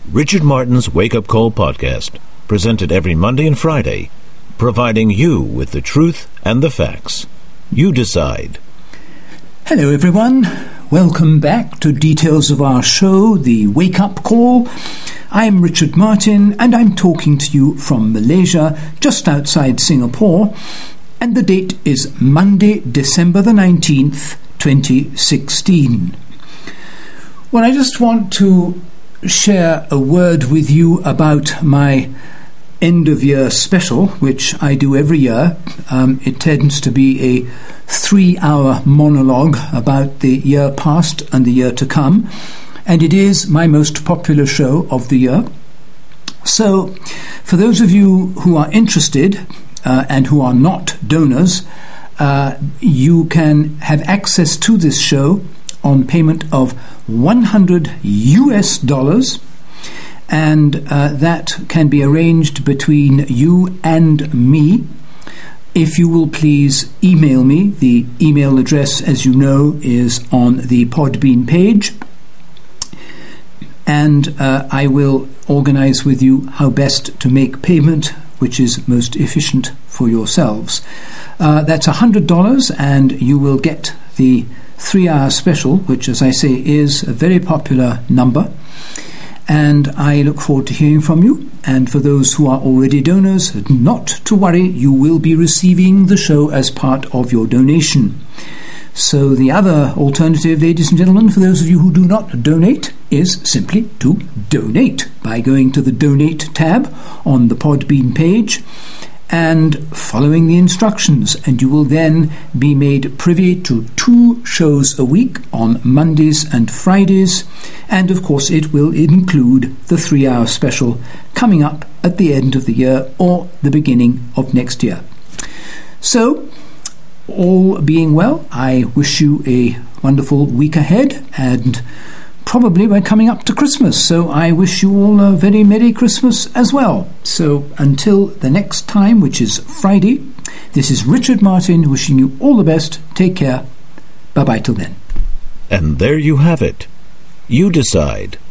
Richard Martin's Wake Up Call podcast, presented every Monday and Friday, providing you with the truth and the facts. You decide. Hello everyone, welcome back to details of our show, the Wake Up Call. I'm Richard Martin and I'm talking to you from Malaysia, just outside Singapore, and the date is Monday, December the 19th, 2016. Well, I just want to share a word with you about my end-of-year special, which I do every year. It tends to be a 3-hour monologue about the year past and the year to come, and it is my most popular show of the year. So, for those of you who are interested and who are not donors, you can have access to this show on payment of $100, and that can be arranged between you and me. If you will please email me, the email address, as you know, is on the Podbean page, and I will organize with you how best to make payment, which is most efficient for yourselves. That's $100, and you will get the 3-hour special, which, as I say, is a very popular number, and I look forward to hearing from you. And for those who are already donors, not to worry, you will be receiving the show as part of your donation. So the other alternative, ladies and gentlemen, for those of you who do not donate, is simply to donate by going to the Donate tab on the Podbean page and following the instructions, and you will then be made privy to 2 shows a week on Mondays and Fridays, and of course it will include the 3-hour special coming up at the end of the year or the beginning of next year. So, all being well, I wish you a wonderful week ahead, and probably we're coming up to Christmas, so I wish you all a very Merry Christmas as well. So until the next time, which is Friday, this is Richard Martin wishing you all the best. Take care. Bye-bye till then. And there you have it. You decide.